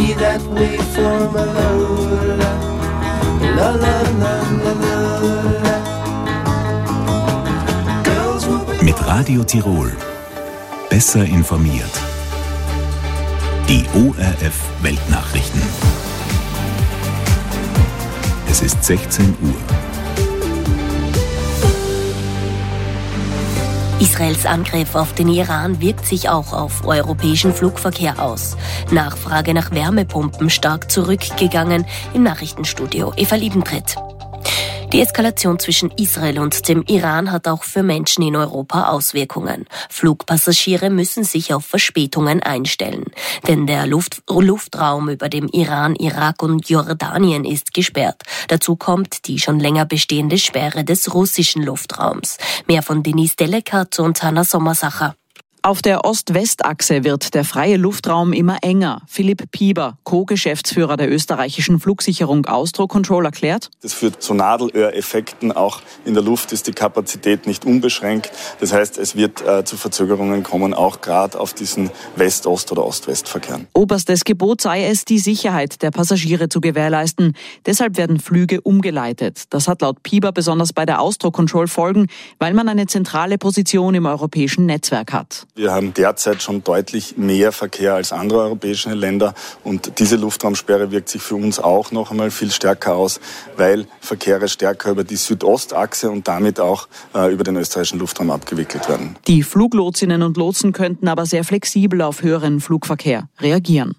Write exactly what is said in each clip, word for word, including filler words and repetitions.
be that way for my Lola. La la la la la. Girls will be Mit Radio Tirol. Besser informiert. Die O R F Weltnachrichten. Es ist sechzehn Uhr. Israels Angriff auf den Iran wirkt sich auch auf europäischen Flugverkehr aus. Nachfrage nach Wärmepumpen stark zurückgegangen. Im Nachrichtenstudio Eva Liebentritt. Die Eskalation zwischen Israel und dem Iran hat auch für Menschen in Europa Auswirkungen. Flugpassagiere müssen sich auf Verspätungen einstellen. Denn der Luft- Luftraum über dem Iran, Irak und Jordanien ist gesperrt. Dazu kommt die schon länger bestehende Sperre des russischen Luftraums. Mehr von Denise Delekat und Hanna Sommersacher. Auf der Ost-West-Achse wird der freie Luftraum immer enger. Philipp Pieber, Co-Geschäftsführer der österreichischen Flugsicherung Austrocontrol, erklärt: Das führt zu Nadelöhreffekten. Auch in der Luft ist die Kapazität nicht unbeschränkt. Das heißt, es wird äh, zu Verzögerungen kommen, auch gerade auf diesen West-Ost- oder Ost-West-Verkehren. Oberstes Gebot sei es, die Sicherheit der Passagiere zu gewährleisten. Deshalb werden Flüge umgeleitet. Das hat laut Pieber besonders bei der Austrocontrol Folgen, weil man eine zentrale Position im europäischen Netzwerk hat. Wir haben derzeit schon deutlich mehr Verkehr als andere europäische Länder und diese Luftraumsperre wirkt sich für uns auch noch einmal viel stärker aus, weil Verkehre stärker über die Südostachse und damit auch äh, über den österreichischen Luftraum abgewickelt werden. Die Fluglotsinnen und Lotsen könnten aber sehr flexibel auf höheren Flugverkehr reagieren.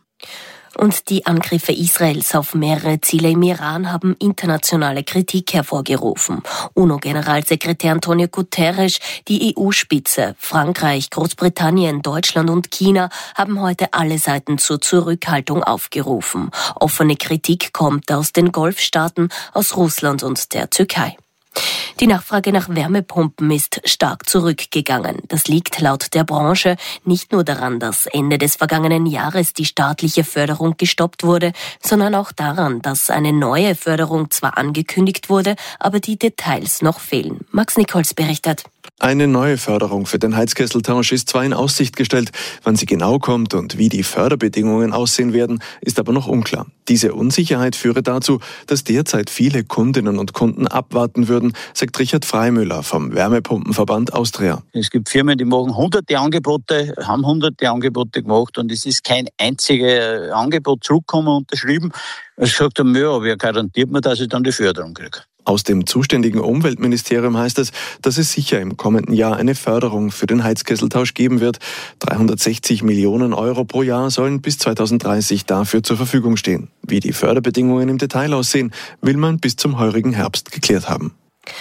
Und die Angriffe Israels auf mehrere Ziele im Iran haben internationale Kritik hervorgerufen. UNO-Generalsekretär Antonio Guterres, die E U-Spitze, Frankreich, Großbritannien, Deutschland und China haben heute alle Seiten zur Zurückhaltung aufgerufen. Offene Kritik kommt aus den Golfstaaten, aus Russland und der Türkei. Die Nachfrage nach Wärmepumpen ist stark zurückgegangen. Das liegt laut der Branche nicht nur daran, dass Ende des vergangenen Jahres die staatliche Förderung gestoppt wurde, sondern auch daran, dass eine neue Förderung zwar angekündigt wurde, aber die Details noch fehlen. Max Nichols berichtet. Eine neue Förderung für den Heizkesseltausch ist zwar in Aussicht gestellt, wann sie genau kommt und wie die Förderbedingungen aussehen werden, ist aber noch unklar. Diese Unsicherheit führe dazu, dass derzeit viele Kundinnen und Kunden abwarten würden, sagt Richard Freimüller vom Wärmepumpenverband Austria. Es gibt Firmen, die machen hunderte Angebote, haben hunderte Angebote gemacht und es ist kein einziges Angebot zurückgekommen und unterschrieben. Es sagt er, ja, wer garantiert mir, dass ich dann die Förderung kriege? Aus dem zuständigen Umweltministerium heißt es, dass es sicher im kommenden Jahr eine Förderung für den Heizkesseltausch geben wird. dreihundertsechzig Millionen Euro pro Jahr sollen bis zweitausenddreißig dafür zur Verfügung stehen. Wie die Förderbedingungen im Detail aussehen, will man bis zum heurigen Herbst geklärt haben.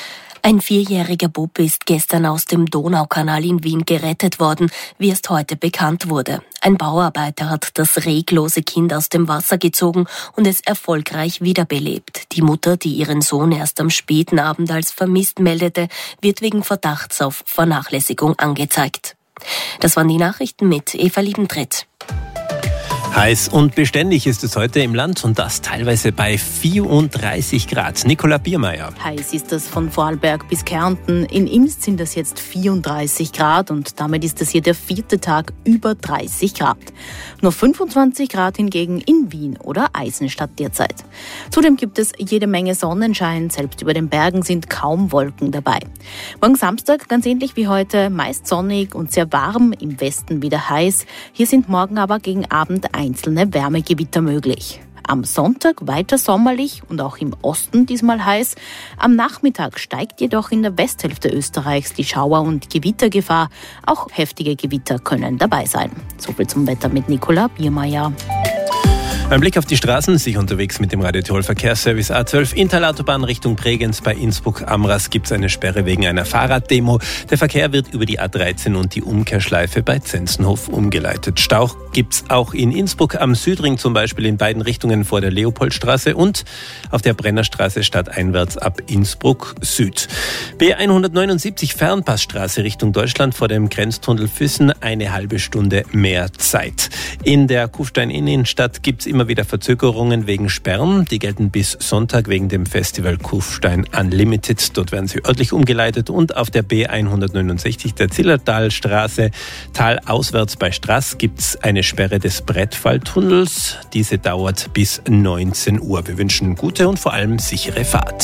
Ein vierjähriger Bub ist gestern aus dem Donaukanal in Wien gerettet worden, wie erst heute bekannt wurde. Ein Bauarbeiter hat das reglose Kind aus dem Wasser gezogen und es erfolgreich wiederbelebt. Die Mutter, die ihren Sohn erst am späten Abend als vermisst meldete, wird wegen Verdachts auf Vernachlässigung angezeigt. Das waren die Nachrichten mit Eva Liebentritt. Heiß und beständig ist es heute im Land und das teilweise bei vierunddreißig Grad. Nicola Biermeier. Heiß ist es von Vorarlberg bis Kärnten. In Imst sind es jetzt vierunddreißig Grad und damit ist es hier der vierte Tag über dreißig Grad. Nur fünfundzwanzig Grad hingegen in Wien oder Eisenstadt derzeit. Zudem gibt es jede Menge Sonnenschein, selbst über den Bergen sind kaum Wolken dabei. Morgen Samstag ganz ähnlich wie heute, meist sonnig und sehr warm, im Westen wieder heiß. Hier sind morgen aber gegen Abend einzelne Wärmegewitter möglich. Am Sonntag weiter sommerlich und auch im Osten diesmal heiß. Am Nachmittag steigt jedoch in der Westhälfte Österreichs die Schauer- und Gewittergefahr. Auch heftige Gewitter können dabei sein. Soviel zum Wetter mit Nicola Biermeier. Ein Blick auf die Straßen, sich unterwegs mit dem Radio Tirol Verkehrsservice A zwölf. Intalautobahn Richtung Bregenz bei Innsbruck-Amras gibt es eine Sperre wegen einer Fahrraddemo. Der Verkehr wird über die A dreizehn und die Umkehrschleife bei Zenzenhof umgeleitet. Stau gibt es auch in Innsbruck am Südring, zum Beispiel in beiden Richtungen vor der Leopoldstraße und auf der Brennerstraße stadteinwärts ab Innsbruck Süd. B hundertneunundsiebzig Fernpassstraße Richtung Deutschland vor dem Grenztunnel Füssen eine halbe Stunde mehr Zeit. In der Kufstein-Innenstadt gibt es immer immer wieder Verzögerungen wegen Sperren. Die gelten bis Sonntag wegen dem Festival Kufstein Unlimited. Dort werden sie örtlich umgeleitet und auf der B hundertneunundsechzig der Zillertalstraße talauswärts bei Straß gibt es eine Sperre des Brettfalltunnels. Diese dauert bis neunzehn Uhr. Wir wünschen gute und vor allem sichere Fahrt.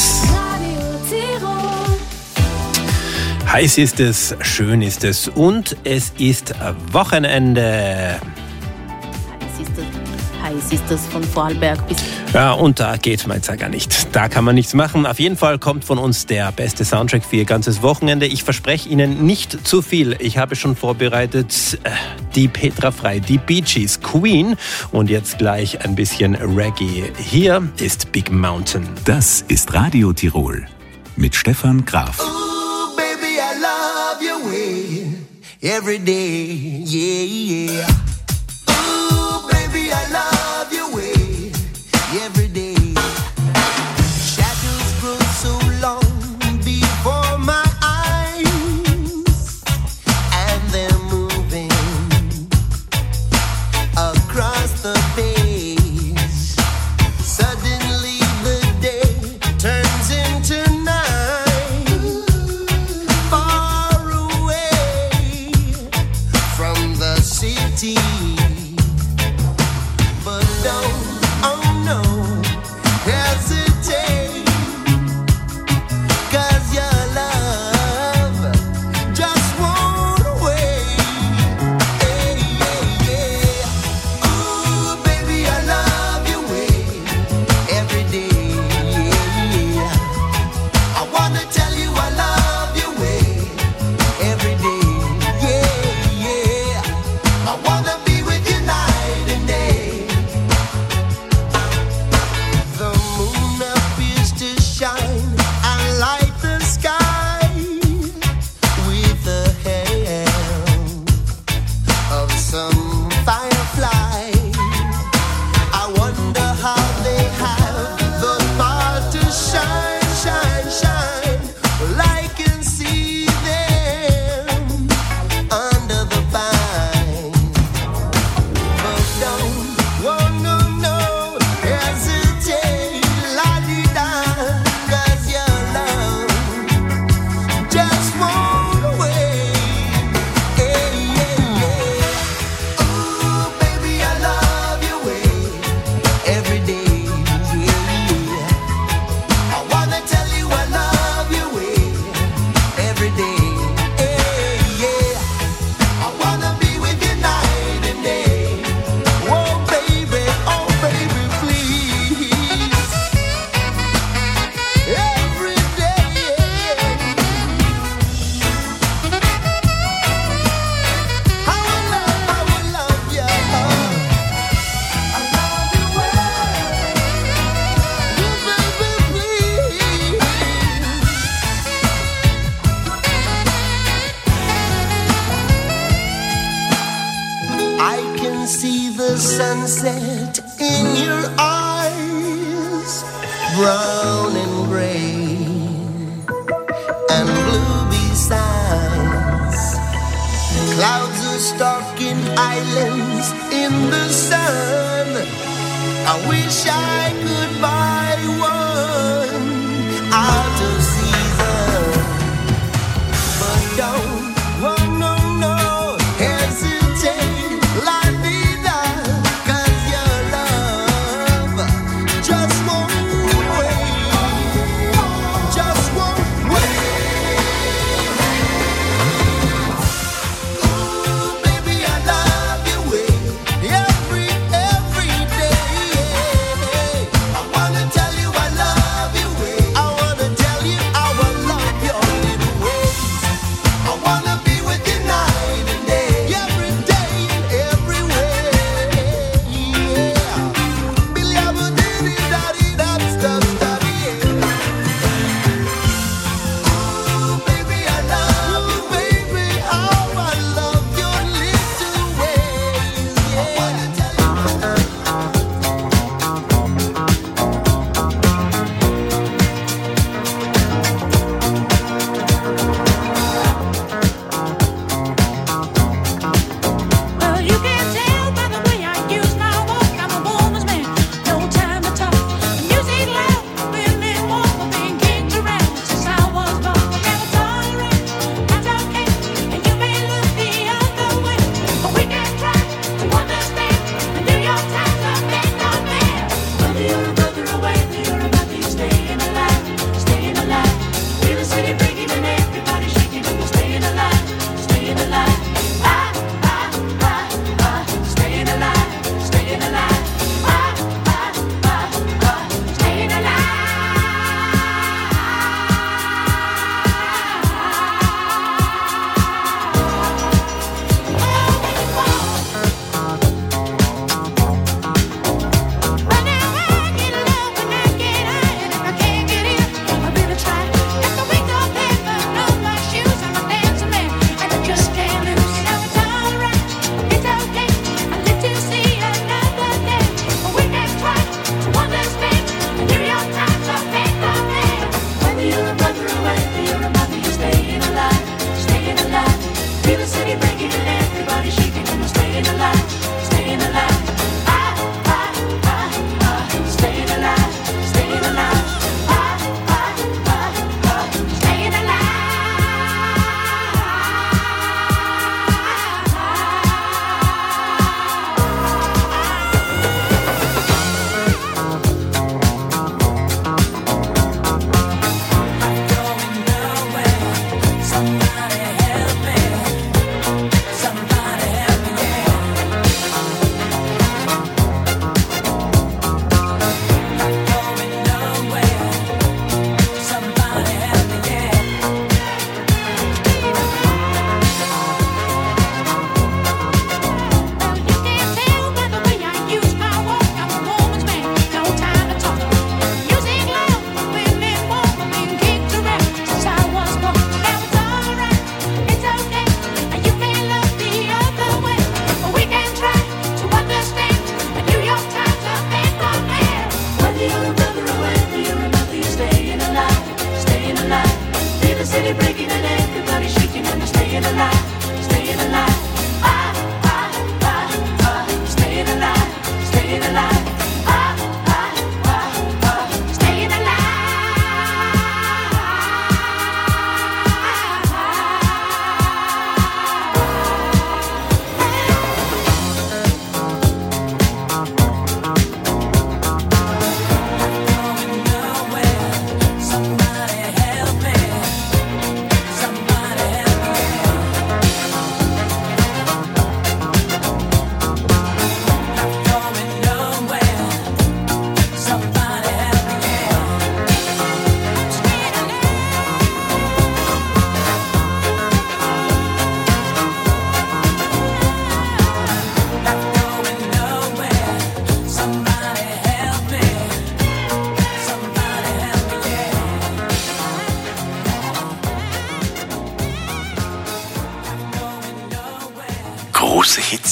Heiß ist es, schön ist es und es ist Wochenende. Heiß ist es von Vorarlberg bis... Ja, und da geht man jetzt ja gar nicht. Da kann man nichts machen. Auf jeden Fall kommt von uns der beste Soundtrack für Ihr ganzes Wochenende. Ich verspreche Ihnen nicht zu viel. Ich habe schon vorbereitet die Petra Frey, die Bee Gees, Queen und jetzt gleich ein bisschen Reggae. Hier ist Big Mountain. Das ist Radio Tirol mit Stefan Graf. Ooh, baby, I love your way every day, yeah, yeah. Ooh, baby, I love your way every day. Shadows grow so long before my eyes, and they're moving across the page. Suddenly the day turns into night, far away from the city. But don't, oh no, hesitate, 'cause your love just won't wait. Hey, yeah, yeah. Ooh, baby, I love your way every day. Yeah. I wanna tell you I love your way every day. Yeah, yeah. I wanna be with you night and day. The moon appears to shine and light the sky with the help of some firefly. I wonder how they have the power to shine, shine, shine. Well, I can see them under the pine. But don't, oh no, no, hesitate, la-di-da, 'cause your love just won't wait. Hey, yeah, yeah. Ooh, baby, I love your way every day. Yeah, yeah. I wanna tell you I love your way every day. Hey, yeah. I wanna be with you night and day. Oh, baby, oh, baby, please. Every day. I will love, I will love you. I love you well. Oh, baby, please. I can see the sunset in your eyes, brown and gray and blue besides. Clouds are stalking islands in the sun. I wish I could buy one out of season. But don't, oh no, no, hesitate, la-di-da, 'cause your love just won't wait, just won't wait. Ooh, baby, I love your way every, every day. I wanna tell you I love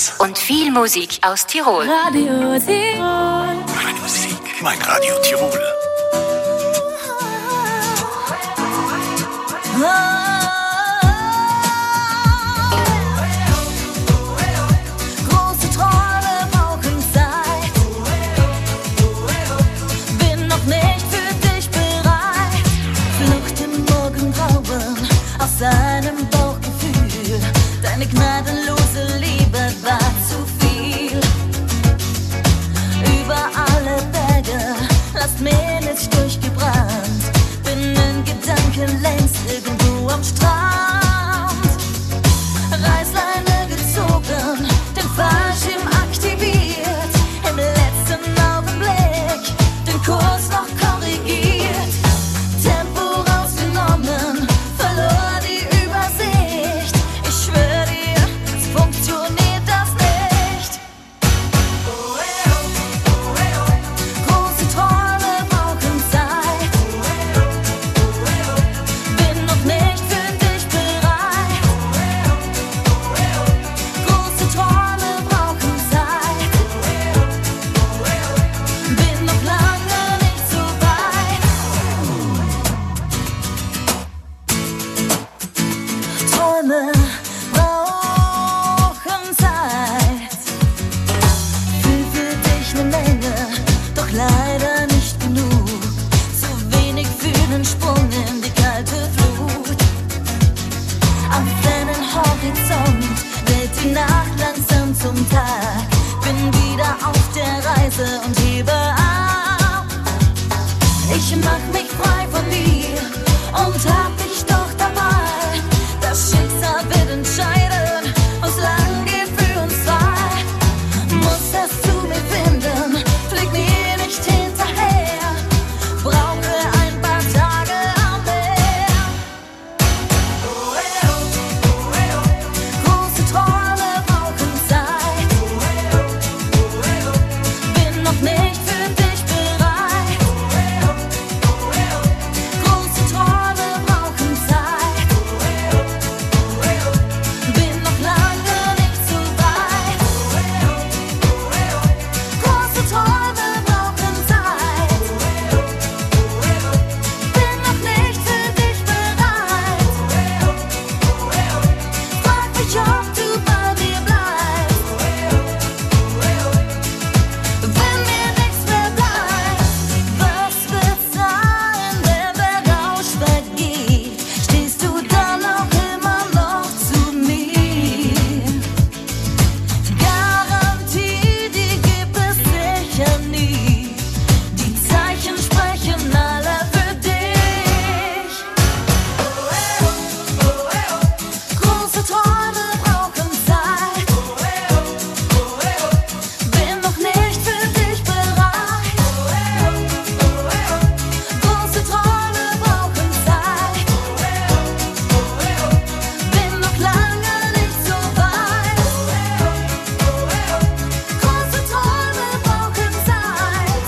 Hits und viel Musik aus Tirol. Radio Tirol. Meine Musik, mein Radio Tirol. Große Träume brauchen Zeit. Bin noch nicht für dich bereit. Flucht im Morgengrauen aus seinem Bauchgefühl. Deine gnadenlose Liebe war zu viel. Über alle Berge, lasst mir nicht durchgebrannt. Bin in Gedanken längst irgendwo am Strand. Reißleine gezogen, den Fallschirm aktiviert. Im letzten Augenblick den Kurs noch korrigiert. Tempo rausgenommen, verlor die Übersicht. Ich schwör dir, es funktioniert das nicht. Große Träume brauchen Zeit. Bin noch nicht für dich bereit. Große Träume brauchen Zeit. Bin noch lange nicht so weit. Träume brauchen Zeit. Fühl für dich ne Menge, doch leider nicht genug. Zu wenig für den Sprung in die kalte Flut. Am fernen Horizont wird die Nacht langsam zum Tag. Bin wieder auf der Reise und hebe ab. Ich mach mich frei von dir und hab dich doch dabei. Das Schicksal wird entscheiden, was lang geht für uns zwei. Muss es zu mir finden, flieg mir nicht hinterher. Brauche ein paar Tage am Meer. Große Träume brauchen Zeit. Bin noch nicht für dich bereit. Große Träume brauchen Zeit. Bin noch lange nicht so weit. Große Träume brauchen Zeit. Bin noch nicht für dich bereit. Frag mich, ob du bei mir bleibst. Wenn mir nichts mehr bleibt, was wird sein, wenn der Rausch vergeht? Stehst du dann auch immer noch zu mir? Garantie, die gibt es sicher nie. Die Zeichen sprechen alle für dich. Große Träume brauchen Zeit. Bin noch nicht für dich bereit. Große Träume brauchen Zeit. Bin noch lange nicht so weit. Große Träume brauchen Zeit.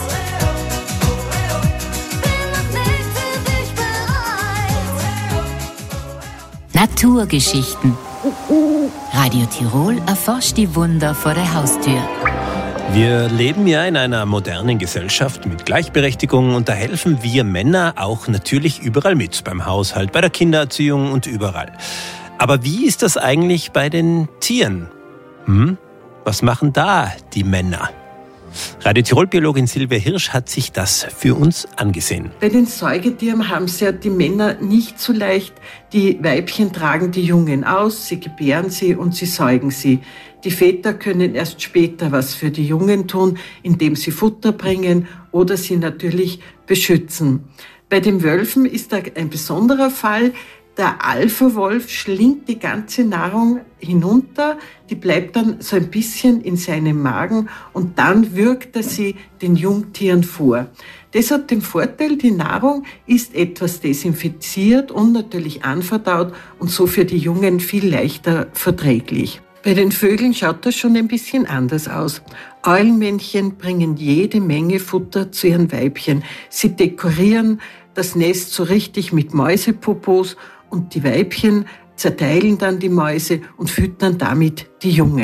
Bin noch nicht für dich bereit. Naturgeschichten. Radio Tirol erforscht die Wunder vor der Haustür. Wir leben ja in einer modernen Gesellschaft mit Gleichberechtigung und da helfen wir Männer auch natürlich überall mit. Beim Haushalt, bei der Kindererziehung und überall. Aber wie ist das eigentlich bei den Tieren? Hm? Was machen da die Männer? Radio Tirol-Biologin Silvia Hirsch hat sich das für uns angesehen. Bei den Säugetieren haben es ja die Männer nicht so leicht. Die Weibchen tragen die Jungen aus, sie gebären sie und sie säugen sie. Die Väter können erst später was für die Jungen tun, indem sie Futter bringen oder sie natürlich beschützen. Bei den Wölfen ist da ein besonderer Fall. Der Alpha-Wolf schlingt die ganze Nahrung hinunter, die bleibt dann so ein bisschen in seinem Magen und dann wirkt er sie den Jungtieren vor. Das hat den Vorteil, die Nahrung ist etwas desinfiziert und natürlich anverdaut und so für die Jungen viel leichter verträglich. Bei den Vögeln schaut das schon ein bisschen anders aus. Eulenmännchen bringen jede Menge Futter zu ihren Weibchen. Sie dekorieren das Nest so richtig mit Mäusepopos und die Weibchen zerteilen dann die Mäuse und füttern damit die Jungen.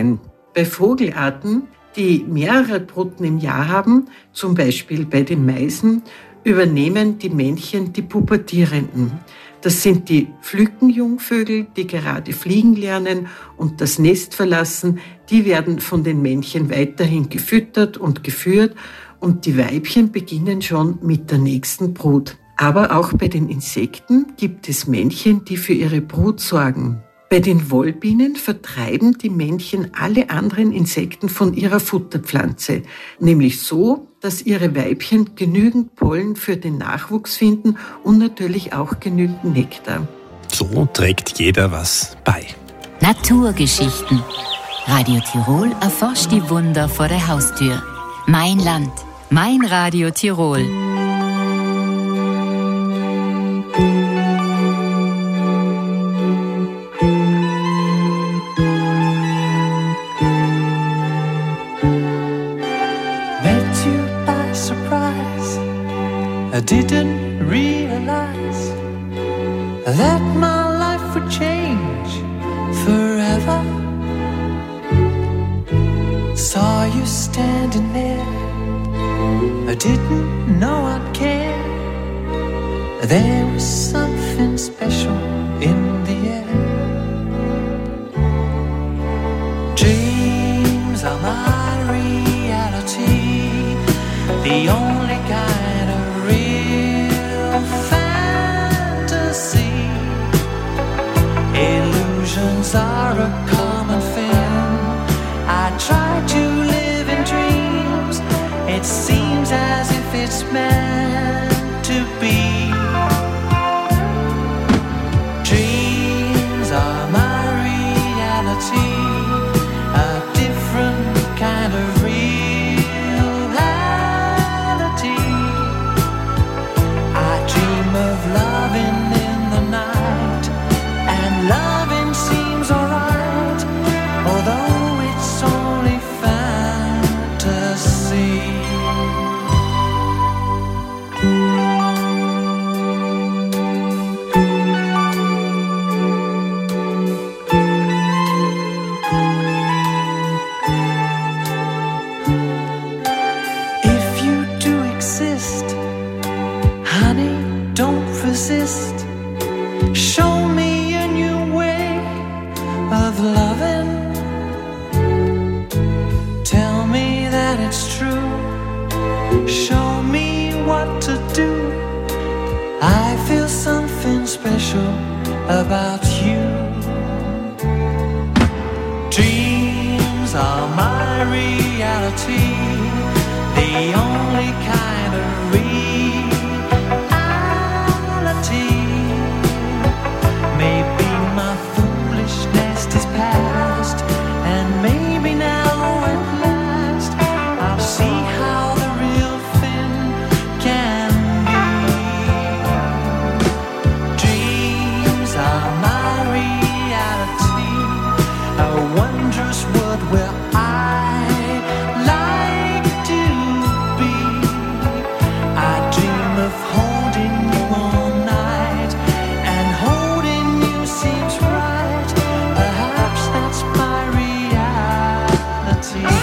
Bei Vogelarten, die mehrere Bruten im Jahr haben, zum Beispiel bei den Meisen, übernehmen die Männchen die Pubertierenden. Das sind die Flückenjungvögel, die gerade fliegen lernen und das Nest verlassen. Die werden von den Männchen weiterhin gefüttert und geführt und die Weibchen beginnen schon mit der nächsten Brut. Aber auch bei den Insekten gibt es Männchen, die für ihre Brut sorgen. Bei den Wollbienen vertreiben die Männchen alle anderen Insekten von ihrer Futterpflanze, nämlich so, dass ihre Weibchen genügend Pollen für den Nachwuchs finden und natürlich auch genügend Nektar. So trägt jeder was bei. Naturgeschichten. Radio Tirol erforscht die Wunder vor der Haustür. Mein Land, mein Radio Tirol. I didn't realize that my life would change forever. Saw you standing there, I didn't know I'd care. There was something special in the air. Dreams are my reality, the only kind of real fantasy. Illusions are a common thing. I try to live in dreams. It seems as if it's meant to be. Dreams are my reality, a different kind of reality. I dream of loving in the night, and loving seems alright, although it's only fantasy. If you do exist, honey, don't resist. Show me a new way of loving. Tell me that it's true. Show me what to do. I feel something special about you. Dreams are my reality, the only kind of reality. Maybe my foolishness is past, and maybe now at last I'll see how the real thing can be. Dreams are my reality, a wondrous world where I like to be. I dream of holding you all night, and holding you seems right. Perhaps that's my reality.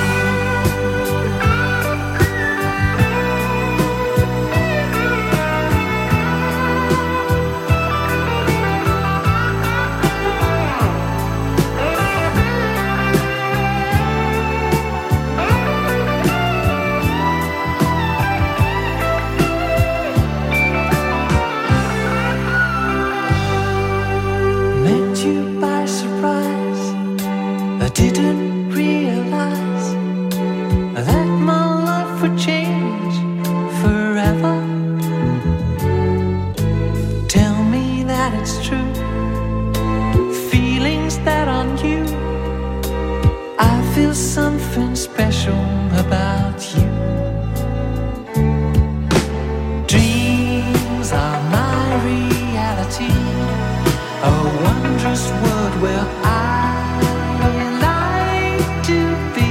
Met you by surprise, I didn't realize that my life would change forever. Tell me that it's true, feelings that are new. I feel something special about you. Dreams are my reality, a wondrous world where I like to be.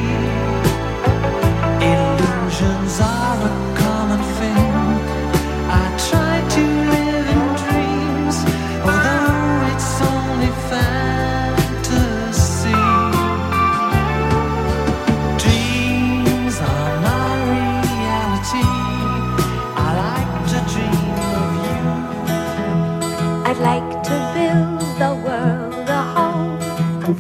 Illusions are a common thing. I try to live in dreams, although it's only fantasy.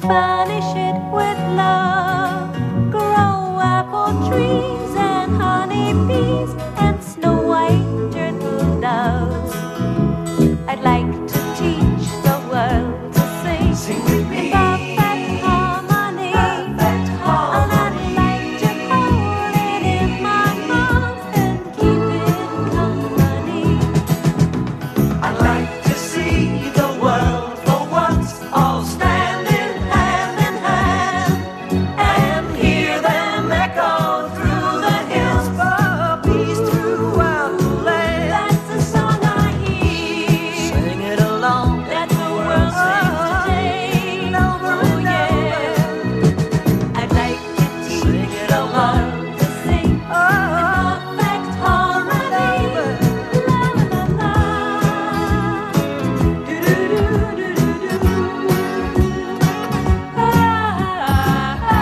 furnish it with love. Grow apple trees and honey bees and snow white turtle doves. I'd like to teach the world to sing, sing with me. Perfect harmony, perfect harmony. And I'd like to hold it in my arms and keep it company. I'd like to see the world for once all standing hand in hand and hear them echo through the hills for peace throughout the land. That's the song I hear. Sing it along. Let the world sing today. Over Oh and yeah. I'd like to teach the world to sing Oh, perfect harmony. La la la. Do do do do do do. Ah ah ah.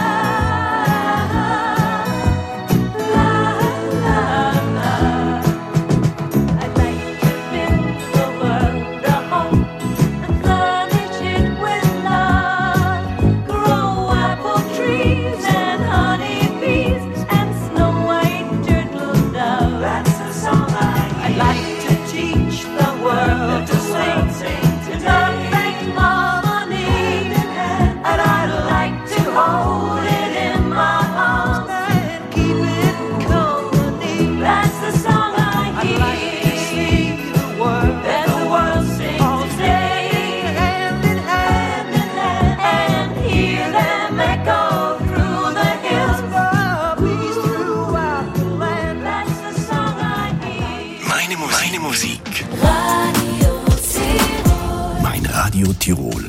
La la la. I'd like to build the world a home and furnish it with love. Grow apple trees and honey bees and snow white turtle doves. that's the song I I'd hear. like to teach the world to sing, Sing in today. perfect harmony, and I'd like to hold it in my arms and keep it company. That's the song I I'd like to hear. see the world Let the world sing today, hand in hand hand in hand, and hear them echo through the hills. for peace throughout the land. That's the song I hear. Meine Musik. Meine Musik. Radio Tirol. Mein Radio Tirol.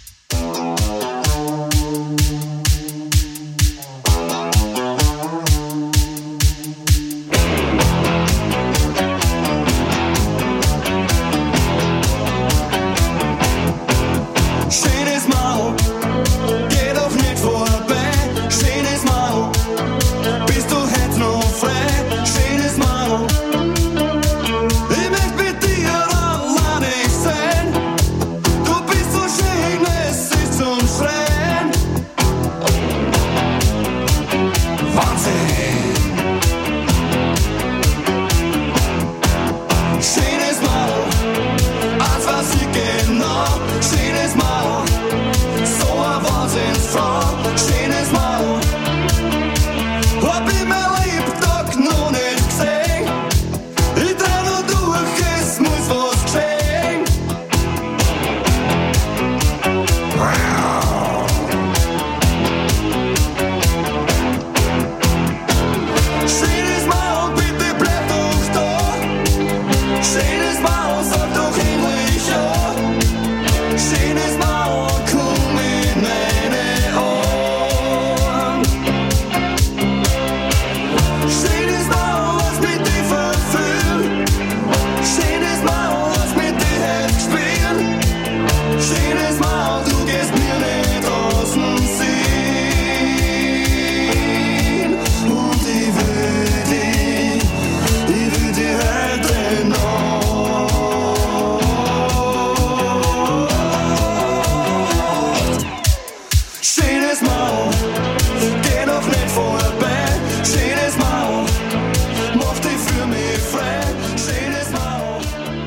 Schönes Maul, geh doch nicht vorbei. Schönes Maul, bist du heute noch frei? Schönes Maul, ich möchte mit dir alleine sein. Du bist so schön, es ist zum Schreien. Wahnsinn. Schönes Maul, als was ich genau. Schönes Maul, so eine Wahnsinnsfrau. Schönes Maul, hab ich mein Lebtag noch nicht gesehen. Ich dreh noch durch, es muss was geschehen. Schönes Maul, bitte bleib doch da. Schönes Maul, sag doch endlich ja. Schönes Maul, komm in meine Ohren. Schönes Maul, lass mich dich verführen. Schönes Maul, lass mich dich jetzt spielen. Schönes Maul, du gehst mir nicht aus dem Sinn. Und ich will dich, ich will dich heute noch. Schönes Maul, geh doch nicht vorbei. Schönes Maul, mach dich für mich frei. Schönes Maul.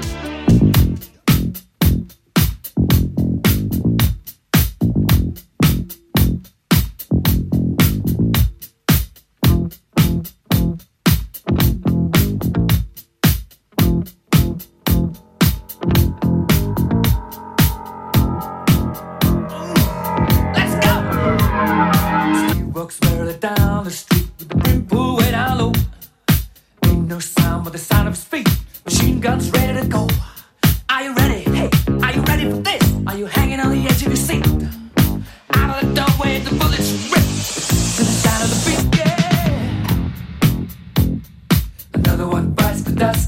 Let's go! He walks merrily down the street with the brim pulled way down low. Ain't no sound but the sound of his feet. Machine guns ready to go. Are you ready? Hey, are you ready for this? Are you hanging on the edge of your seat? Out of the doorway, the bullets rip to the sound of the beat. Yeah. Another one bites the dust.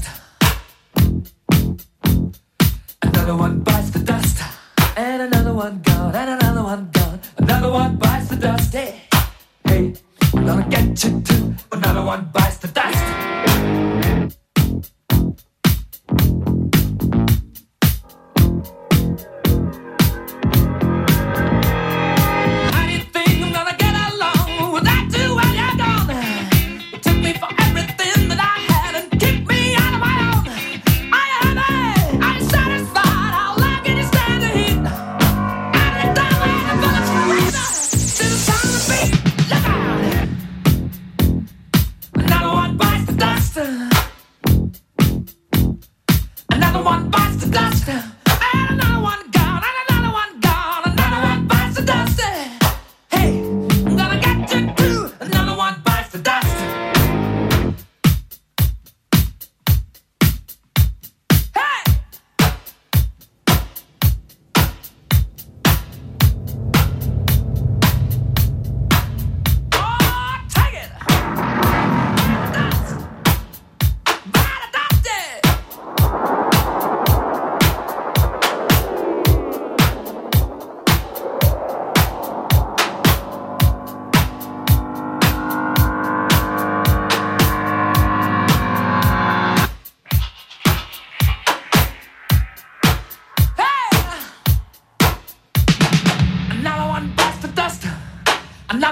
Another one bites the dust. And another one gone, and another one gone. Another one bites the dust. Hey, hey, we're gonna get you too. Another one bites the dust.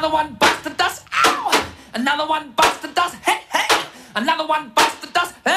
Another one bites the dust. Ow! Another one bites the dust. Hey, hey! Another one bites the dust. Hey!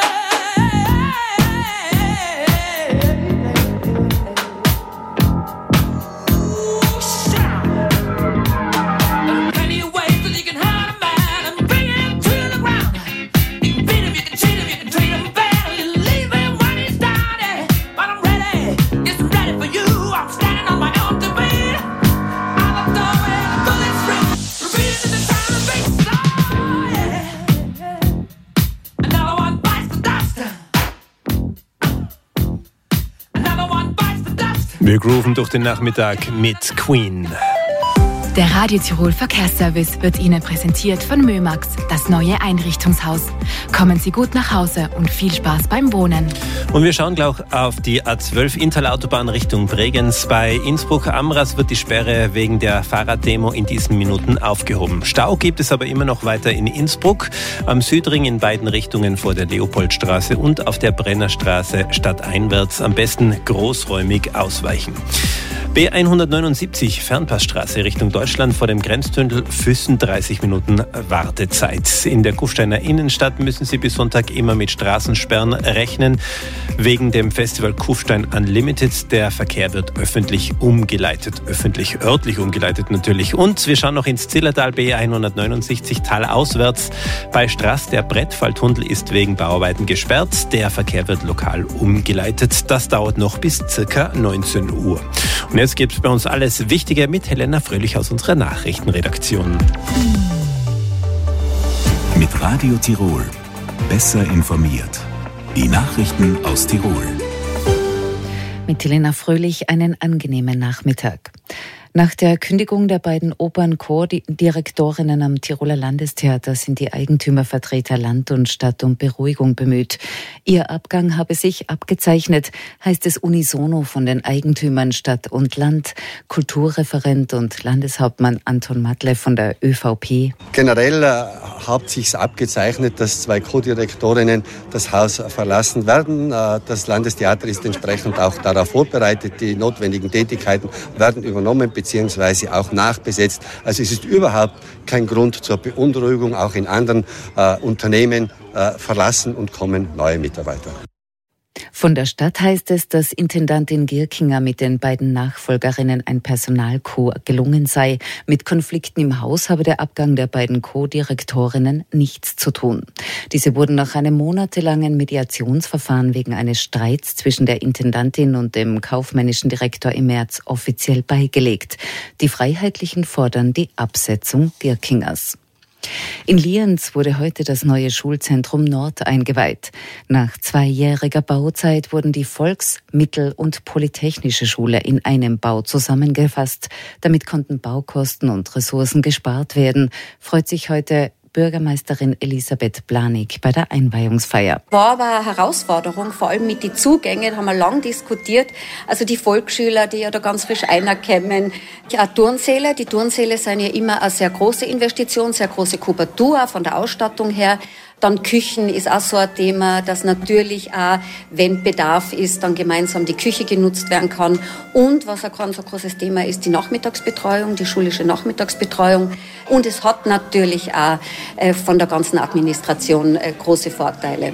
Wir grooven durch den Nachmittag mit Queen. Der Radio Tirol Verkehrsservice wird Ihnen präsentiert von Mömax, das neue Einrichtungshaus. Kommen Sie gut nach Hause und viel Spaß beim Wohnen. Und wir schauen gleich auf die A zwölf Intalautobahn Richtung Bregenz. Bei Innsbruck-Amras wird die Sperre wegen der Fahrraddemo in diesen Minuten aufgehoben. Stau gibt es aber immer noch weiter in Innsbruck, am Südring in beiden Richtungen vor der Leopoldstraße und auf der Brennerstraße stadteinwärts. Am besten großräumig ausweichen. B hundertneunundsiebzig Fernpassstraße Richtung Deutschland vor dem Grenztunnel Füssen, dreißig Minuten Wartezeit. In der Kufsteiner Innenstadt müssen Sie bis Sonntag immer mit Straßensperren rechnen. Wegen dem Festival Kufstein Unlimited. Der Verkehr wird öffentlich umgeleitet. Öffentlich, örtlich umgeleitet natürlich. Und wir schauen noch ins Zillertal B hundertneunundsiebzig talauswärts. Bei Straß der Brettfalltunnel ist wegen Bauarbeiten gesperrt. Der Verkehr wird lokal umgeleitet. Das dauert noch bis circa neunzehn Uhr. Und jetzt gibt es bei uns alles Wichtige mit Helena Fröhlich aus unserer Nachrichtenredaktion. Mit Radio Tirol. Besser informiert. Die Nachrichten aus Tirol. Mit Helena Fröhlich einen angenehmen Nachmittag. Nach der Kündigung der beiden Opernchordirektorinnen am Tiroler Landestheater sind die Eigentümervertreter Land und Stadt um Beruhigung bemüht. Ihr Abgang habe sich abgezeichnet, heißt es unisono von den Eigentümern Stadt und Land. Kulturreferent und Landeshauptmann Anton Matle von der ÖVP. Generell äh, hat sich's abgezeichnet, dass zwei Co-Direktorinnen das Haus verlassen werden. Äh, das Landestheater ist entsprechend auch darauf vorbereitet. Die notwendigen Tätigkeiten werden übernommen beziehungsweise auch nachbesetzt. Also es ist überhaupt kein Grund zur Beunruhigung. Auch in anderen äh, Unternehmen äh, verlassen und kommen neue Mitarbeiter. Von der Stadt heißt es, dass Intendantin Gierkinger mit den beiden Nachfolgerinnen ein Personalcoup gelungen sei. Mit Konflikten im Haus habe der Abgang der beiden Co-Direktorinnen nichts zu tun. Diese wurden nach einem monatelangen Mediationsverfahren wegen eines Streits zwischen der Intendantin und dem kaufmännischen Direktor im März offiziell beigelegt. Die Freiheitlichen fordern die Absetzung Gierkingers. In Lienz wurde heute das neue Schulzentrum Nord eingeweiht. Nach zweijähriger Bauzeit wurden die Volks-, Mittel- und Polytechnische Schule in einem Bau zusammengefasst. Damit konnten Baukosten und Ressourcen gespart werden, freut sich heute Bürgermeisterin Elisabeth Blanig bei der Einweihungsfeier. War aber eine Herausforderung, vor allem mit den Zugängen, da haben wir lang diskutiert. Also die Volksschüler, die ja da ganz frisch reinkommen. Ja, Turnsäle, die Turnsäle sind ja immer eine sehr große Investition, sehr große Kubatur von der Ausstattung her. Dann Küchen ist auch so ein Thema, dass natürlich auch, wenn Bedarf ist, dann gemeinsam die Küche genutzt werden kann. Und was ein ganz so großes Thema ist, die Nachmittagsbetreuung, die schulische Nachmittagsbetreuung. Und es hat natürlich auch äh, von der ganzen Administration äh, große Vorteile.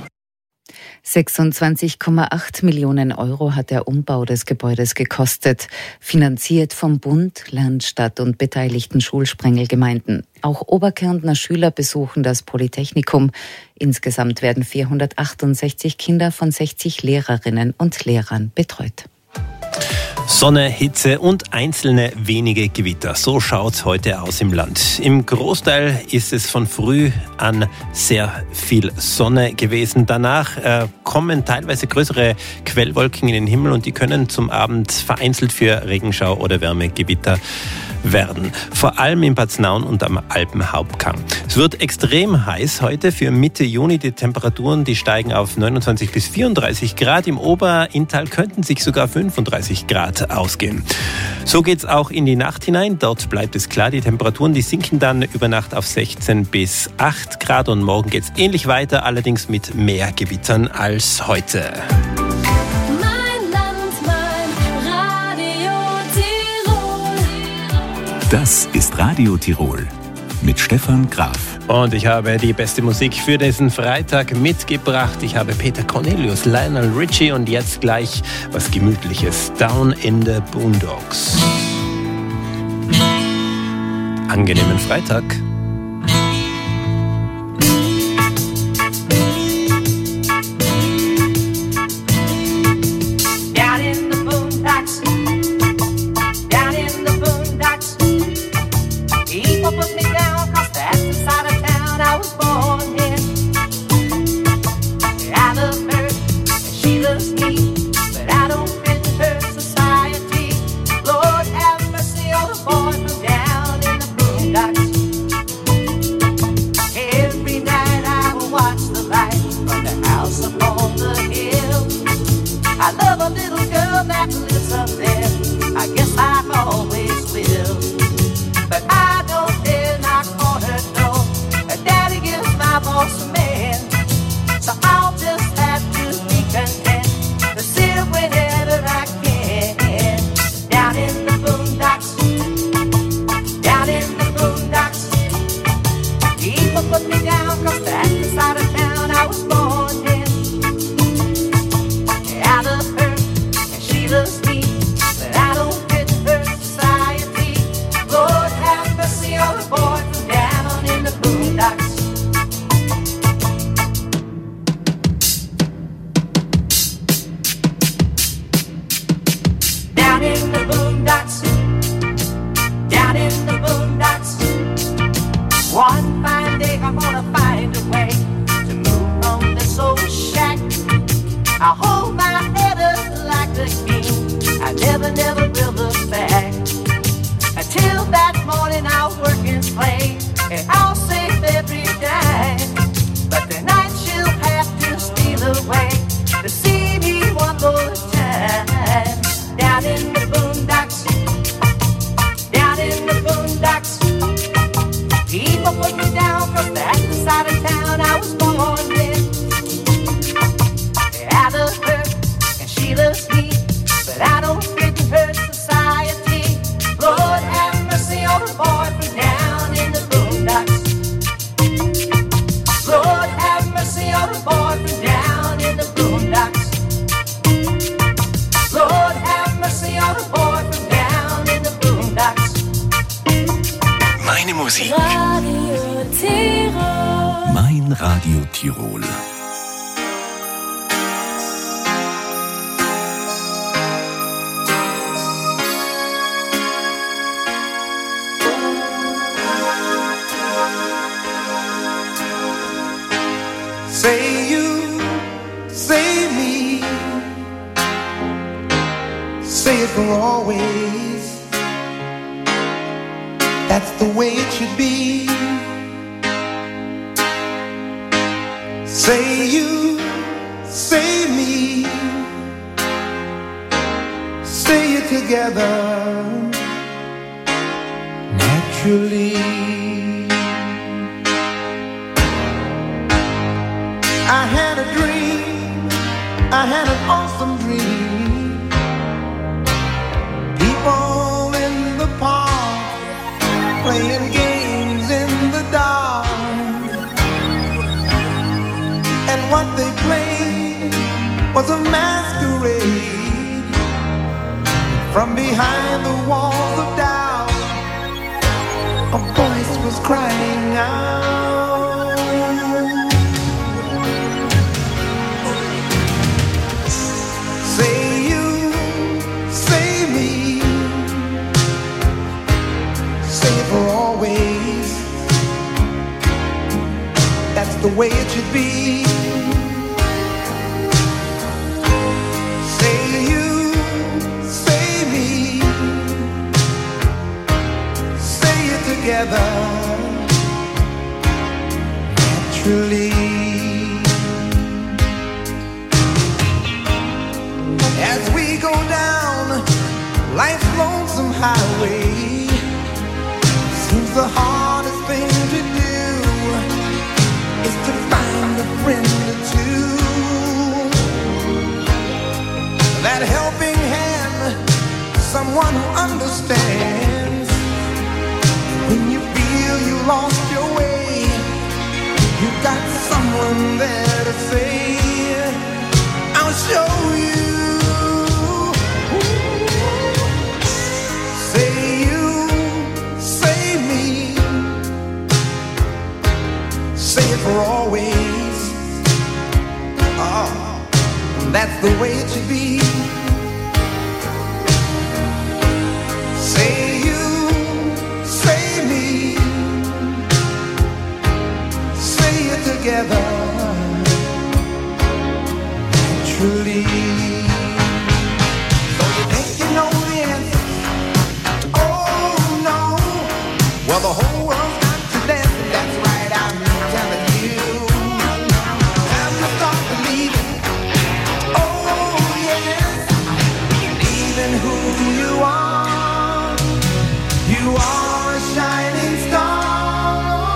sechsundzwanzig Komma acht Millionen Euro hat der Umbau des Gebäudes gekostet, finanziert vom Bund, Land, Stadt und beteiligten Schulsprengelgemeinden. Auch Oberkärntner Schüler besuchen das Polytechnikum. Insgesamt werden vierhundertachtundsechzig Kinder von sechzig Lehrerinnen und Lehrern betreut. Sonne, Hitze und einzelne wenige Gewitter. So schaut's heute aus im Land. Im Großteil ist es von früh an sehr viel Sonne gewesen. Danach äh, kommen teilweise größere Quellwolken in den Himmel und die können zum Abend vereinzelt für Regenschau oder Wärmegewitter werden. Vor allem in Paznaun und am Alpenhauptkamm. Es wird extrem heiß heute für Mitte Juni. Die Temperaturen, die steigen auf neunundzwanzig bis vierunddreißig Grad. Im Oberinntal könnten sich sogar fünfunddreißig Grad ausgehen. So geht's auch in die Nacht hinein. Dort bleibt es klar. Die Temperaturen, die sinken dann über Nacht auf sechzehn bis acht Grad und morgen geht's ähnlich weiter, allerdings mit mehr Gewittern als heute. Das ist Radio Tirol, mit Stefan Graf. Und ich habe die beste Musik für diesen Freitag mitgebracht. Ich habe Peter Cornelius, Lionel Richie und jetzt gleich was Gemütliches. Down in the Boondocks. Angenehmen Freitag. Meine Musik. Mein Radio Tirol. Say you, say me, say it for always. That's the way it should be. Say you, say me, say it together naturally. I had a dream, I had an awesome dream. People in the park playing games in the dark. And what they played was a masquerade. From behind the walls of doubt, a voice was crying out. Say you, say me, say it for always. That's the way it should be. Say you, say me, say it together naturally. As we go down life's lonesome highway, seems the hardest thing to do is to find a friend or two. That helping hand, someone who understands when you feel you lost someone there to say, I'll show you. Say you, say me, say it for always. Oh, that's the way it should be. Say you, say me, say it together, truly. So you think you know the answer? Oh no. Well, the whole world's got to dance, and that's right, I'm telling you. Time to start believing. Oh yes, believing who you are. You are a shining star.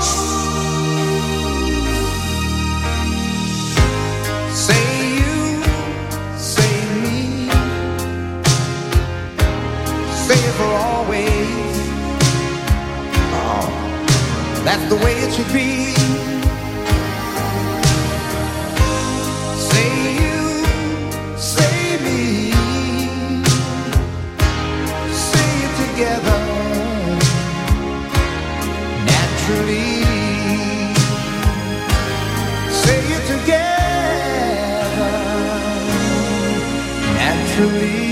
Say you, say me, say it for always. Oh, that's the way it should be. Say you, say me, say it together. Naturally, say it together. Naturally.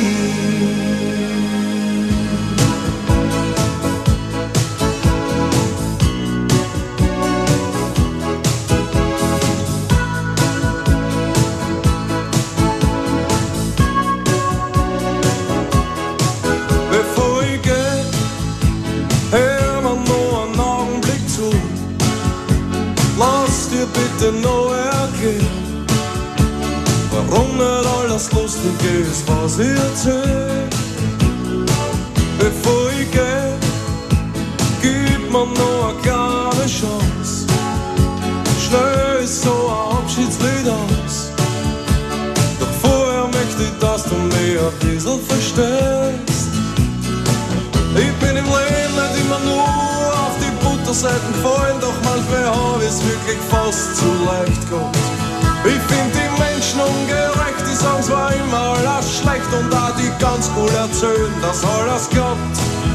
Bevor ich gehe, hör mir nur einen Augenblick zu. Lass dir bitte noch erklären, warum nicht alles lustig ist, was ich erzähl. Bevor ich geh, gib mir noch eine kleine Chance. Schnell ist so ein Abschiedslied aus. Doch vorher möchte ich, dass du mich ein bisschen verstehst. Ich bin im Leben nicht immer nur auf die Butterseiten gefallen, doch manchmal hab ich's wirklich fast zu leicht gehabt. Ich find die Menschen ungerecht, die sagen zwar immer alles schlecht und auch die ganz cool erzählen, dass alles klappt.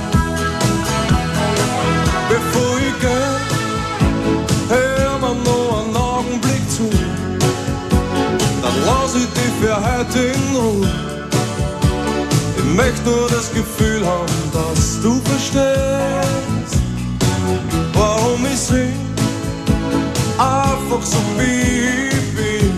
Bevor ich geh, hör mir noch einen Augenblick zu, dann lass ich dich für heute in Ruhe. Ich möchte nur das Gefühl haben, dass du verstehst, warum ich sing, einfach so wie ich bin,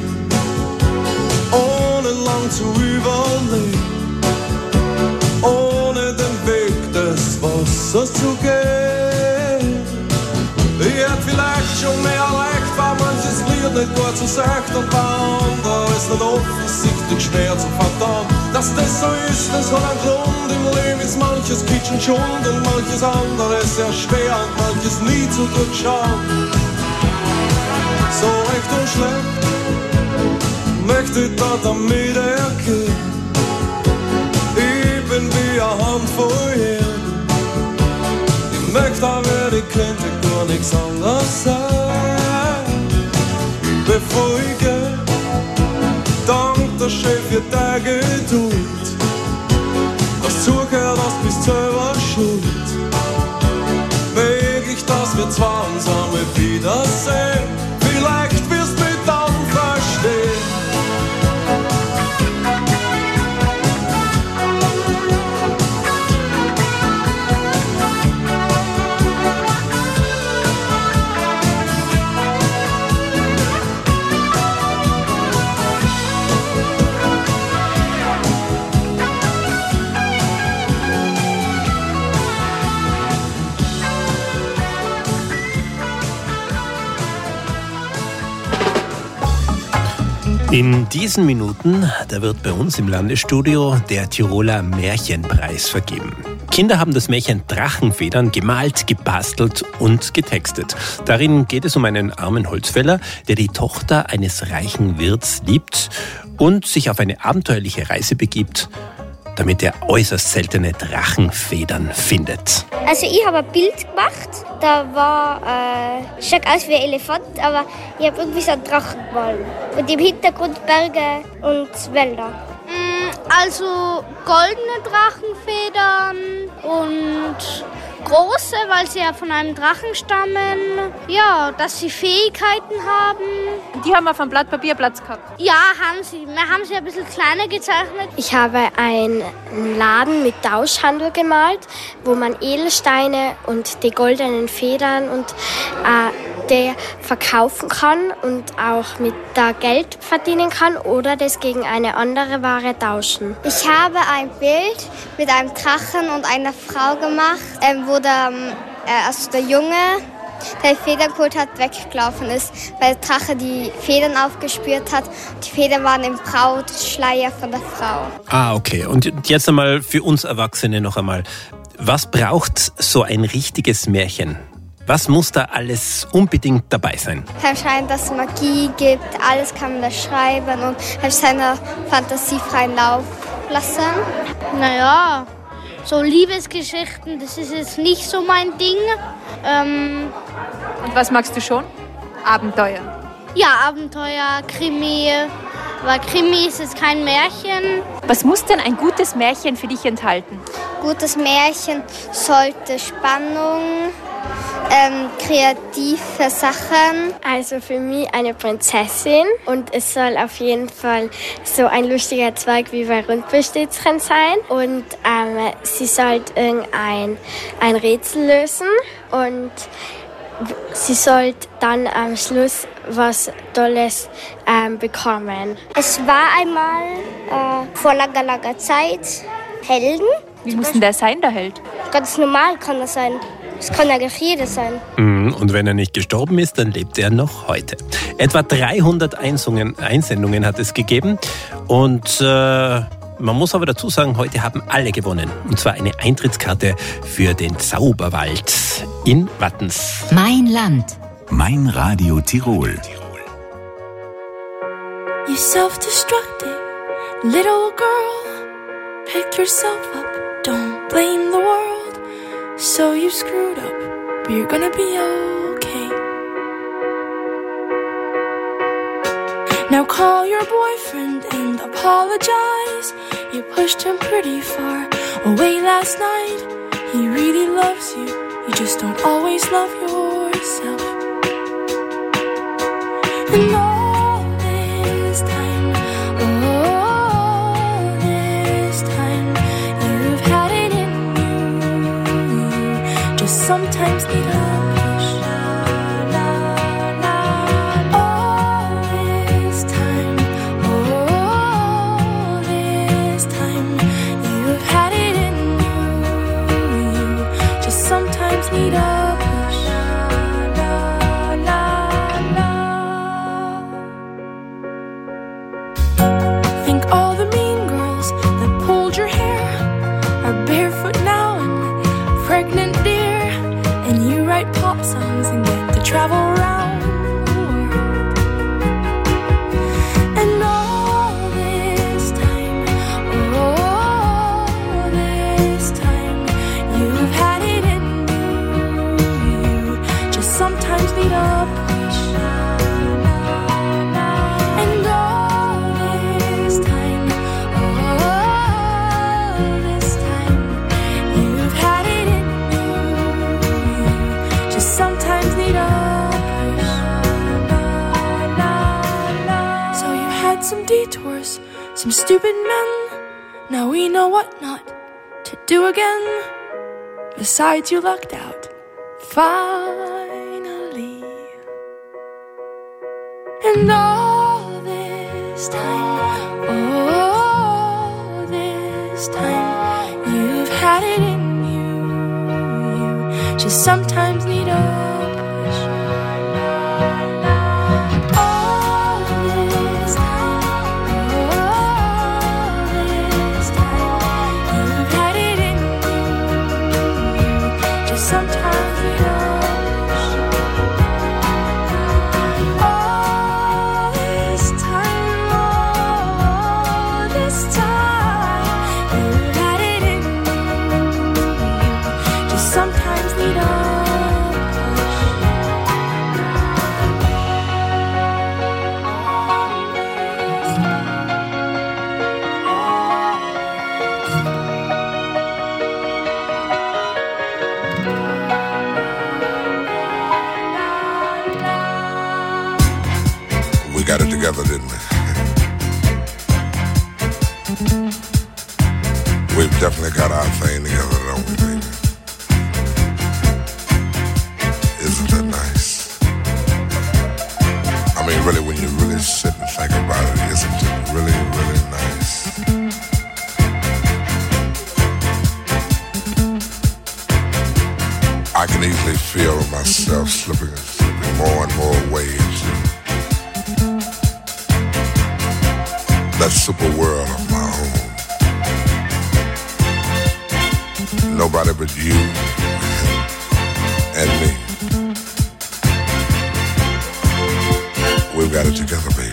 ohne lang zu überlegen, ohne den Weg des Wassers zu gehen. Ich hätte vielleicht schon mehr erreicht, weil manches Lied nicht gut so sagt und bei anderen ist nicht offensichtlich schwer zu verdauen. Dass das so ist, das hat einen Grund. Im Leben ist manches Kitsch und Schund und manches andere sehr schwer und manches nie zu durchschauen. So recht und schlecht möchte ich da damit erkennen. Ich bin wie eine Handvoll Erden. Ich möchte aber, ich könnte gar nichts anderes sein. Bevor ich geh, dank der Chef für deine Geduld. Das zugehört, das bist selber schuld. Möglich, dass wir zwar uns einmal wiedersehen. Vielleicht wirst du mich dann verstehen. In diesen Minuten, da wird bei uns im Landesstudio der Tiroler Märchenpreis vergeben. Kinder haben das Märchen Drachenfedern gemalt, gebastelt und getextet. Darin geht es um einen armen Holzfäller, der die Tochter eines reichen Wirts liebt und sich auf eine abenteuerliche Reise begibt, damit er äußerst seltene Drachenfedern findet. Also ich habe ein Bild gemacht, da war, äh, schaut aus wie ein Elefant, aber ich habe irgendwie so einen Drachen gemalt. Und im Hintergrund Berge und Wälder. Also goldene Drachenfedern und große, weil sie ja von einem Drachen stammen. Ja, dass sie Fähigkeiten haben. Die haben auf einem Blatt Papier Platz gehabt? Ja, haben sie. Wir haben sie ein bisschen kleiner gezeichnet. Ich habe einen Laden mit Tauschhandel gemalt, wo man Edelsteine und die goldenen Federn und äh, der verkaufen kann und auch mit da Geld verdienen kann oder das gegen eine andere Ware tauschen. Ich habe ein Bild mit einem Drachen und einer Frau gemacht, ähm, wo der, äh, also der Junge, der die Federn geholt hat, weggelaufen ist, weil der Drache die Federn aufgespürt hat. Die Federn waren im Brautschleier von der Frau. Ah, okay. Und jetzt einmal für uns Erwachsene noch einmal. Was braucht so ein richtiges Märchen? Was muss da alles unbedingt dabei sein? Kann scheinen, dass es Magie gibt, alles kann man da schreiben und kann seiner Fantasie freien Lauf lassen. Naja, so Liebesgeschichten, das ist jetzt nicht so mein Ding. Ähm, und was magst du schon? Abenteuer? Ja, Abenteuer, Krimi. Aber Krimi ist jetzt kein Märchen. Was muss denn ein gutes Märchen für dich enthalten? Gutes Märchen sollte Spannung, ähm, kreative Sachen. Also für mich eine Prinzessin und es soll auf jeden Fall so ein lustiger Zweig wie bei Rundbestitzchen sein und ähm, sie sollte irgendein ein Rätsel lösen und sie sollte dann am Schluss was Tolles ähm, bekommen. Es war einmal äh, vor langer, langer Zeit Helden. Wie muss denn der sein, der Held? Ganz normal kann das sein. Es kann ja jeder sein. Und wenn er nicht gestorben ist, dann lebt er noch heute. Etwa dreihundert Einsendungen hat es gegeben. Und äh, man muss aber dazu sagen, heute haben alle gewonnen. Und zwar eine Eintrittskarte für den Zauberwald in Wattens. Mein Land. Mein Radio Tirol. You self-destructive little girl. Pick yourself up, don't blame the world. So you screwed up, but you're gonna be okay. Now call your boyfriend and apologize. You pushed him pretty far away last night. He really loves you, you just don't always love yourself. And all this time, all this time, you've had it in you. Just sometimes need a push. All this time, all this time, you've had it in you. Just sometimes need a push. Think all the mean girls that pulled your hair are barefoot now and pregnant, dear. And you write pop songs and get to travel around the world. And all this time, all this time, you've had it in you. You just sometimes need a push. And all this time, all this time, you've had it in you. Just sometimes need a push. So you had some detours, some stupid men. Now we know what not to do again. Besides, you lucked out, finally. And all this time, all this time, you've had it in you. You just sometimes need a push. All this time, all this time, you've had it in you. Just sometimes need a all this time, all this time, you've together, didn't we? We've definitely got our thing together, don't we, baby? Isn't that nice? I mean, really, when you really sit and think about it, isn't it really, really nice? I can easily feel myself slipping, slipping more and more away into that super world of my own. Nobody but you and me. We've got it together, baby.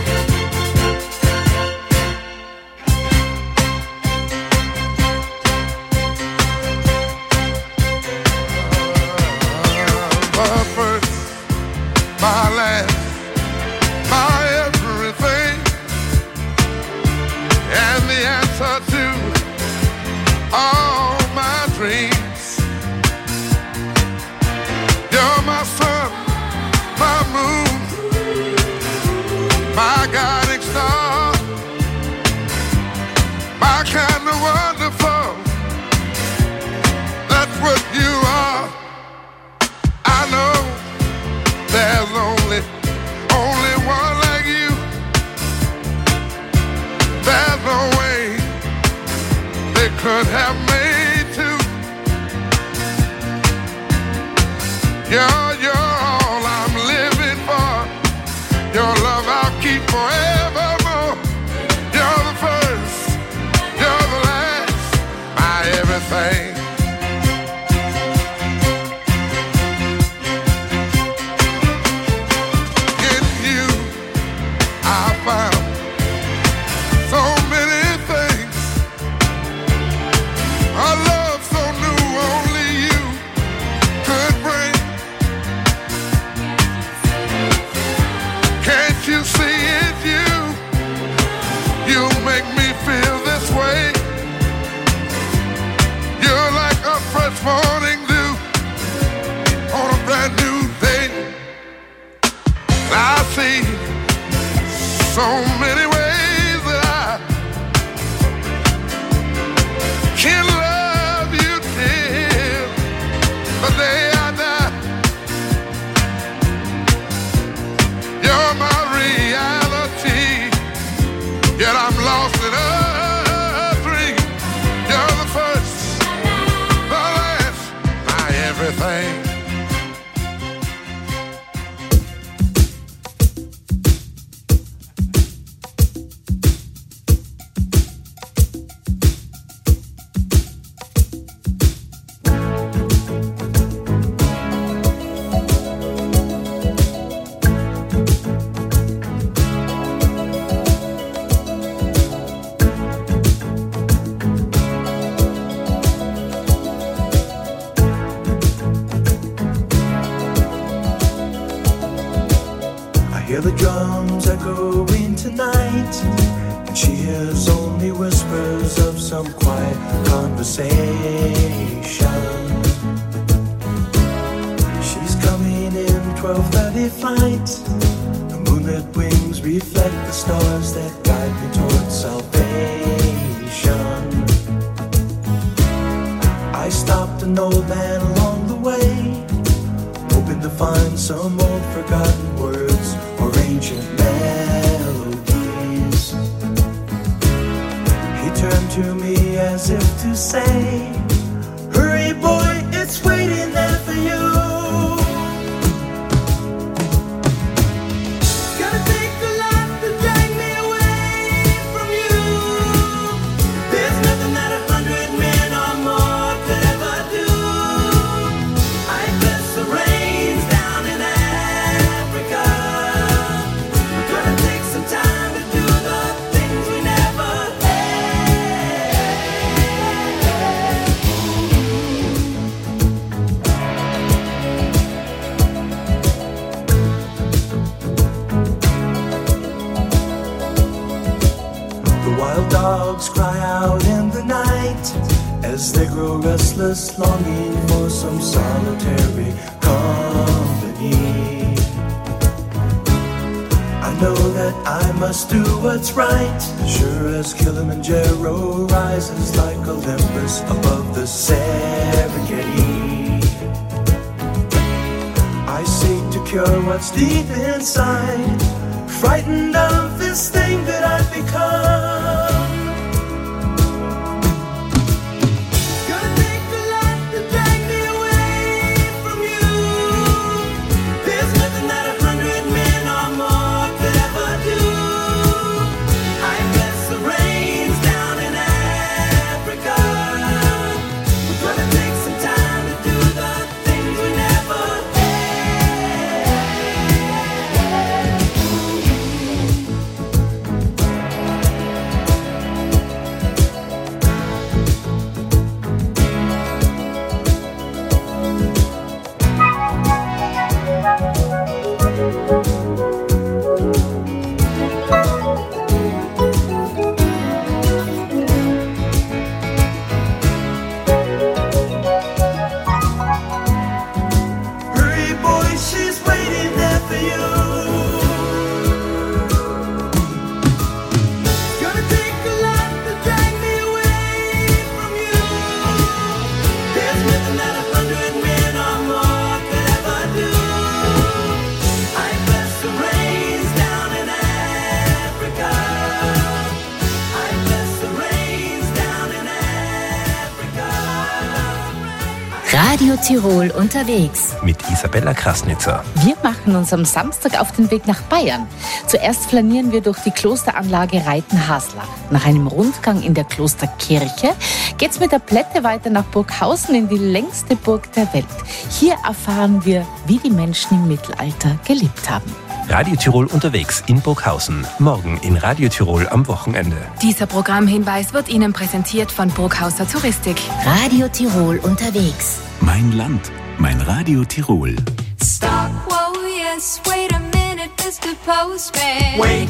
My last, my everything, and the answer to all my dreams. You're my sun, my moon, my guiding star, my kind of wonderful. That's what you are. I know there's only, only one like you. There's no way they could have made two. You're, you're all I'm living for. Your love I'll keep forevermore. You're the first, you're the last, my everything. Morning dew on a brand new day. I see so many ways that I can love you till the day I die. You're my reality, yet I'm lost in a dream. You're the first, everything. Hear the drums echoing tonight, and she hears only whispers of some quiet conversation. She's coming in twelve thirty flight. The moonlit wings reflect the stars that guide me towards salvation. I stopped an old man along the way, hoping to find some old forgotten words or ancient melodies. He turned to me as if to say, hurry boy, it's waiting there for you. It's gonna take a lot to drag me away from you. There's nothing that a hundred men or more could ever do. I bless the rains down in Africa. We're gonna take some time to do the things we never The wild dogs cry out in the night as they grow restless, longing for some solitary company. I know that I must do what's right. Sure as Kilimanjaro rises like Olympus above the Serengeti. I seek to cure what's deep inside, frightened of this thing that I've become. Radio Tirol unterwegs. Mit Isabella Krasnitzer. Wir machen uns am Samstag auf den Weg nach Bayern. Zuerst flanieren wir durch die Klosteranlage Reitenhaslach. Nach einem Rundgang in der Klosterkirche geht's mit der Plätte weiter nach Burghausen in die längste Burg der Welt. Hier erfahren wir, wie die Menschen im Mittelalter gelebt haben. Radio Tirol unterwegs in Burghausen. Morgen in Radio Tirol am Wochenende. Dieser Programmhinweis wird Ihnen präsentiert von Burghauser Touristik. Radio Tirol unterwegs. Mein Land, mein Radio Tirol. Stop, whoa, yes, wait a minute, Mister Postman. Wait.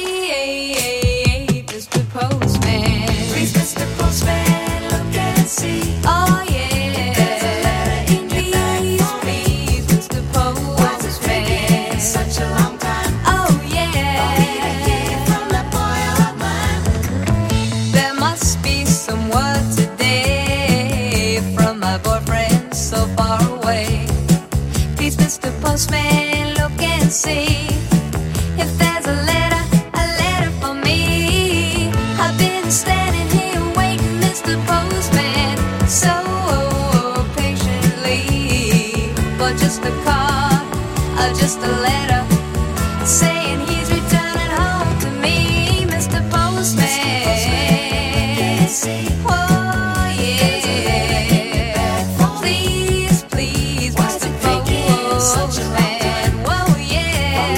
Wait, Mister Postman. Please, Mister Postman, look and see. Oh, yeah. There's a letter in your bag for me. Please, Mister Postman. What's it taking such a long time? Oh, yeah. I'll need a key from that boy of mine. There must be some word today from my boyfriend so far away. Please, Mister Postman, look and see if there's a letter, a letter for me. I've been standing here waiting, Mister Postman, so patiently for just a card or just a letter saying he's returning home to me, Mister Postman. Oh, yeah. Please, please, Mister Postman. Whoa, yeah.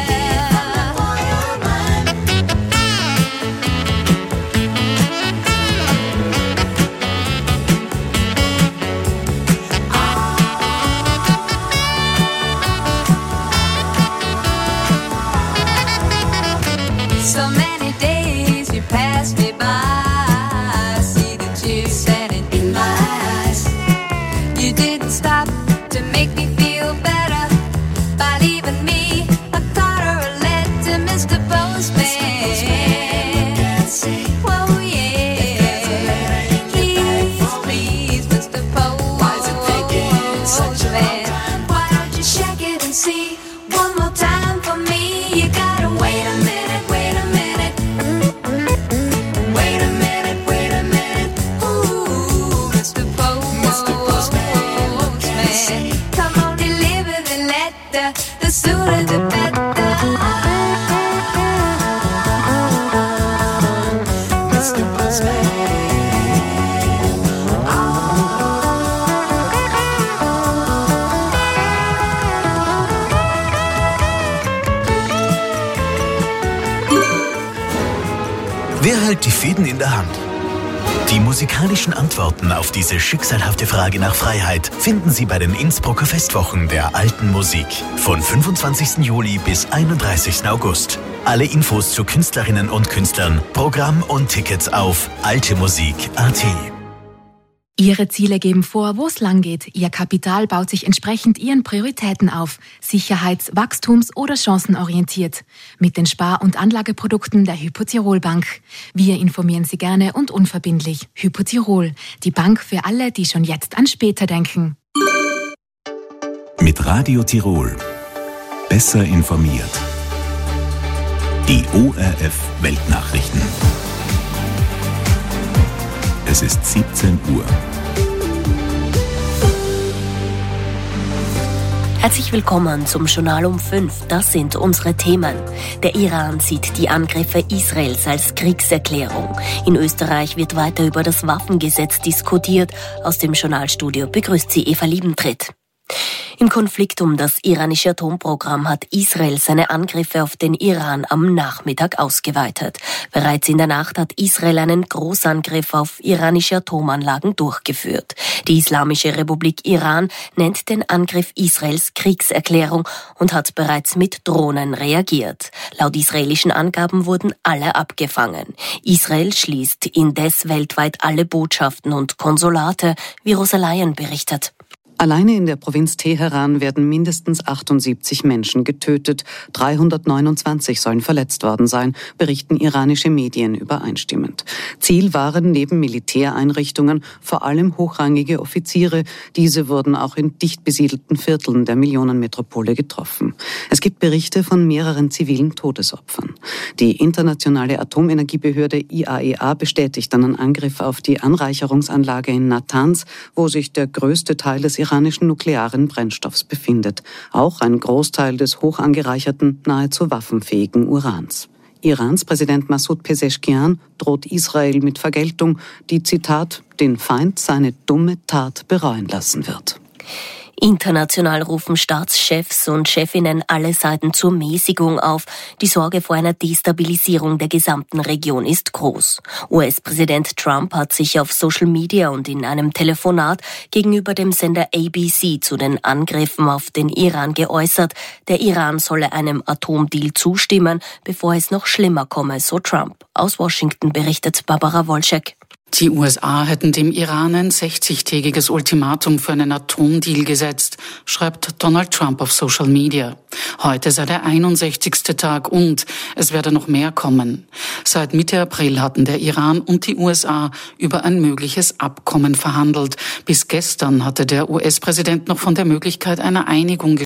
So many days you passed me by. I see the tears standing in my eyes. You didn't stop to make me feel better by leaving me a card or a letter, Mister Postman. Whoa, yeah. Please, please, Mister Postman. Why don't you check it and see one more time for me? You gotta wait a minute, wait a minute. Wait a minute, wait a minute. Ooh, Mister Postman. Come on, deliver the letter. The sooner the better. Mister Postman. Wer hält die Fäden in der Hand? Die musikalischen Antworten auf diese schicksalhafte Frage nach Freiheit finden Sie bei den Innsbrucker Festwochen der alten Musik von fünfundzwanzigsten Juli bis einunddreißigsten August. Alle Infos zu Künstlerinnen und Künstlern, Programm und Tickets auf altemusik punkt at. Ihre Ziele geben vor, wo es lang geht. Ihr Kapital baut sich entsprechend Ihren Prioritäten auf. Sicherheits-, Wachstums- oder chancenorientiert. Mit den Spar- und Anlageprodukten der Hypo Tirol Bank. Wir informieren Sie gerne und unverbindlich. Hypo Tirol, die Bank für alle, die schon jetzt an später denken. Mit Radio Tirol. Besser informiert. Die O R F Weltnachrichten. Es ist siebzehn Uhr. Herzlich willkommen zum Journal um fünf. Das sind unsere Themen. Der Iran sieht die Angriffe Israels als Kriegserklärung. In Österreich wird weiter über das Waffengesetz diskutiert. Aus dem Journalstudio begrüßt sie Eva Liebentritt. Im Konflikt um das iranische Atomprogramm hat Israel seine Angriffe auf den Iran am Nachmittag ausgeweitet. Bereits in der Nacht hat Israel einen Großangriff auf iranische Atomanlagen durchgeführt. Die Islamische Republik Iran nennt den Angriff Israels Kriegserklärung und hat bereits mit Drohnen reagiert. Laut israelischen Angaben wurden alle abgefangen. Israel schließt indes weltweit alle Botschaften und Konsulate, wie Rosa Leyen berichtet. Alleine in der Provinz Teheran werden mindestens achtundsiebzig Menschen getötet, dreihundertneunundzwanzig sollen verletzt worden sein, berichten iranische Medien übereinstimmend. Ziel waren neben Militäreinrichtungen vor allem hochrangige Offiziere. Diese wurden auch in dicht besiedelten Vierteln der Millionenmetropole getroffen. Es gibt Berichte von mehreren zivilen Todesopfern. Die internationale Atomenergiebehörde I A E A bestätigt einen Angriff auf die Anreicherungsanlage in Natanz, wo sich der größte Teil des iranischen nuklearen Brennstoffs befindet. Auch ein Großteil des hoch angereicherten, nahezu waffenfähigen Urans. Irans Präsident Massoud Pezeshkian droht Israel mit Vergeltung, die, Zitat, den Feind seine dumme Tat bereuen lassen wird. International rufen Staatschefs und Chefinnen alle Seiten zur Mäßigung auf. Die Sorge vor einer Destabilisierung der gesamten Region ist groß. U S-Präsident Trump hat sich auf Social Media und in einem Telefonat gegenüber dem Sender A B C zu den Angriffen auf den Iran geäußert. Der Iran solle einem Atomdeal zustimmen, bevor es noch schlimmer komme, so Trump. Aus Washington berichtet Barbara Wolczek. Die U S A hätten dem Iran ein sechzigtägiges Ultimatum für einen Atomdeal gesetzt, schreibt Donald Trump auf Social Media. Heute sei der einundsechzigste Tag und es werde noch mehr kommen. Seit Mitte April hatten der Iran und die U S A über ein mögliches Abkommen verhandelt. Bis gestern hatte der U S-Präsident noch von der Möglichkeit einer Einigung